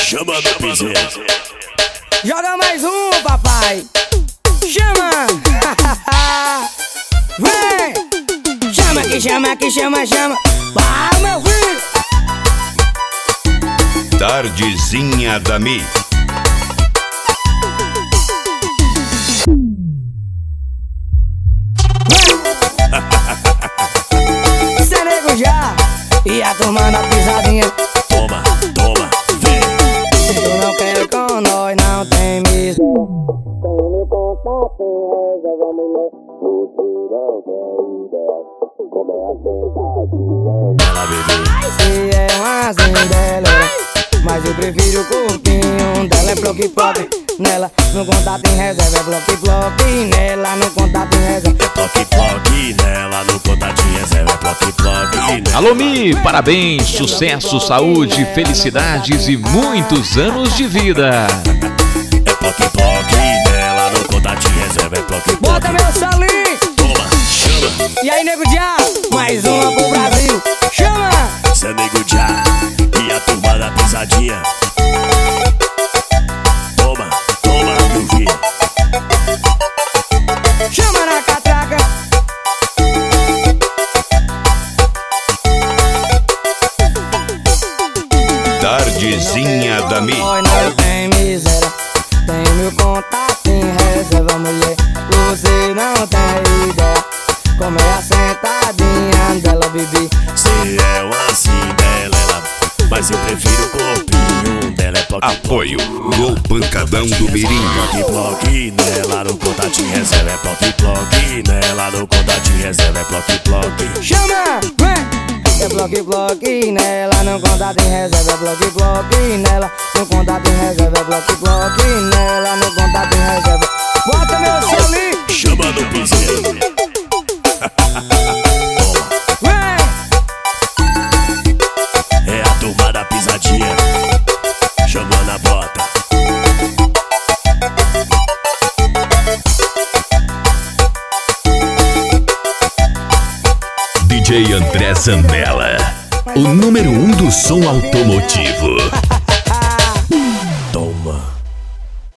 Chama no piseiro. Joga mais um, papai. Chama. Vem. Chama que chama que chama, chama. Vai, meu filho. Tardezinha da Mi. Cê nego já. E a turma na pisadinha. Toma, toma, vem. Se tu não quer com nós, não tem mesmo. Tem meu contato, reserva mulher. Você não tem ideia. Como é a sentadinha. Ela bebê. Se é uma Cinderela, mas eu prefiro o corpinho dela. É bloque-ploque nela, no contato em reserva. É bloque-ploque nela, no contato em reserva. É ploque-ploque nela, no contatinho reserva. É ploque-ploque nela. Alô Mi, parabéns, sucesso, saúde, felicidades e muitos anos de vida. É ploque-ploque nela, no contatinho reserva. É ploque-ploque. Bota meu salinho. Toma, chama. E aí, nego já, mais uma pro Brasil. Chama. Cê nego já. E a turma da pisadinha. Toma, toma, meu filho. Chama na catraca. Tardezinha da Mi. Nós não tem miséria. Tem meu contato em reserva, mulher. Você não tem ideia. Como é a sentadinha dela, bebê. Cê é uma Cinderela, mas eu prefiro o corpinho dela. É ploque-ploque. Apoio Gol Pancadão do Mirim. Ploque-ploque nela, no contatinho reserva. É ploque-ploque nela, no contatinho reserva. É ploque-ploque. Chama, vem. É bloque-bloque nela, no contato em reserva. É bloque-bloque nela, no contato em reserva. É bloque-bloque nela, no contato em reserva. Bota meu solinho. Chama no piseiro. Vem. É a turma da pisadinha. Chama na bota. DJ André Zambella, o número 1 do som automotivo.